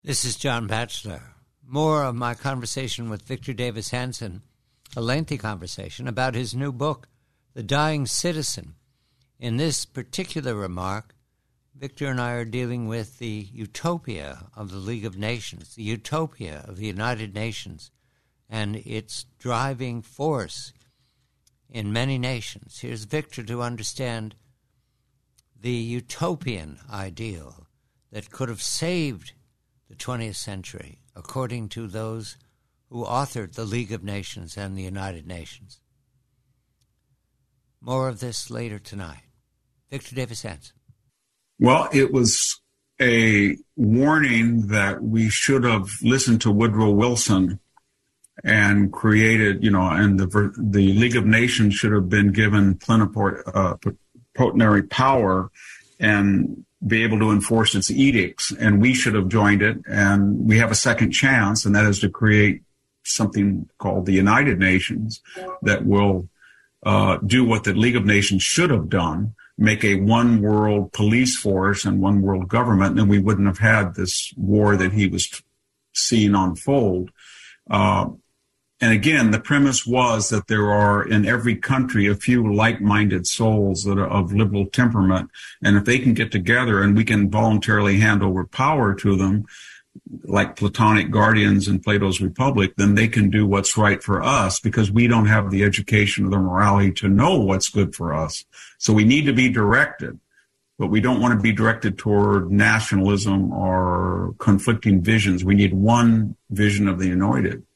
This is John Batchelor. More of my conversation with Victor Davis Hanson, a lengthy conversation about his new book, The Dying Citizen. In this particular remark, Victor and I are dealing with the utopia of the League of Nations, the utopia of the United Nations, and its driving force in many nations. Here's Victor to understand the utopian ideal that could have saved the 20th century, according to those who authored the League of Nations and the United Nations. More of this later tonight. Victor Davis Hanson. Well, it was a warning that we should have listened to Woodrow Wilson and created, and the League of Nations should have been given plenipotentiary power and be able to enforce its edicts, and we should have joined it. And we have a second chance, and that is to create something called the United Nations that will do what the League of Nations should have done, make a one world police force and one world government, and we wouldn't have had this war that he was seeing unfold. And again, the premise was that there are in every country a few like-minded souls that are of liberal temperament. And if they can get together and we can voluntarily hand over power to them, like Platonic guardians in Plato's Republic, then they can do what's right for us because we don't have the education or the morality to know what's good for us. So we need to be directed, but we don't want to be directed toward nationalism or conflicting visions. We need one vision of the United.